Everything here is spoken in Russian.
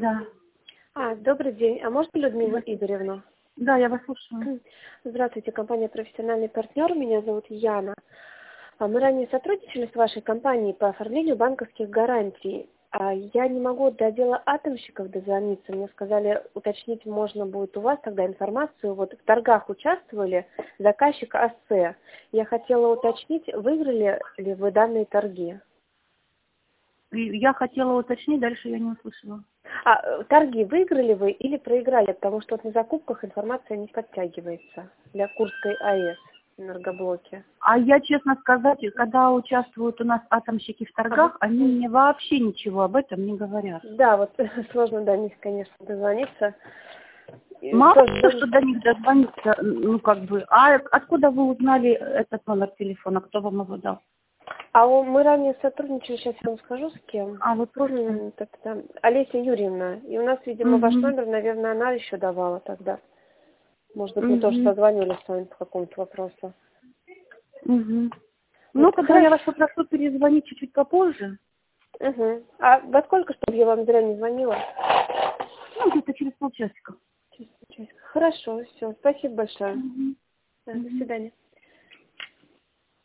Да. Добрый день. А можно Людмилу Игоревну? Да, я вас слушаю. Здравствуйте, компания «Профессиональный партнер». Меня зовут Яна. Мы ранее сотрудничали с вашей компанией по оформлению банковских гарантий. Я не могу до отдела атомщиков дозвониться. Мне сказали, уточнить можно будет у вас тогда информацию. Вот в торгах участвовали заказчик АСЭ. Я хотела уточнить, выиграли ли вы данные торги? Я хотела уточнить, дальше я не услышала. Торги выиграли вы или проиграли? Потому что вот на закупках информация не подтягивается для Курской АЭС энергоблоке. Я, честно сказать, когда участвуют у нас атомщики в торгах, они мне вообще ничего об этом не говорят. Да, вот сложно до них, конечно, дозвониться. Мало что до них дозвониться, А откуда вы узнали этот номер телефона? Кто вам его дал? Мы ранее сотрудничали, сейчас я вам скажу, с кем. Вы просто... Олеся Юрьевна. И у нас, видимо, ваш номер, наверное, она еще давала тогда. Может быть, мы тоже созванивались с вами по какому-то вопросу. Тогда я вас попрошу перезвонить чуть-чуть попозже. Во сколько, чтобы я вам зря не звонила? Где-то через полчасика. Через полчасика. Хорошо, все. Спасибо большое. До свидания.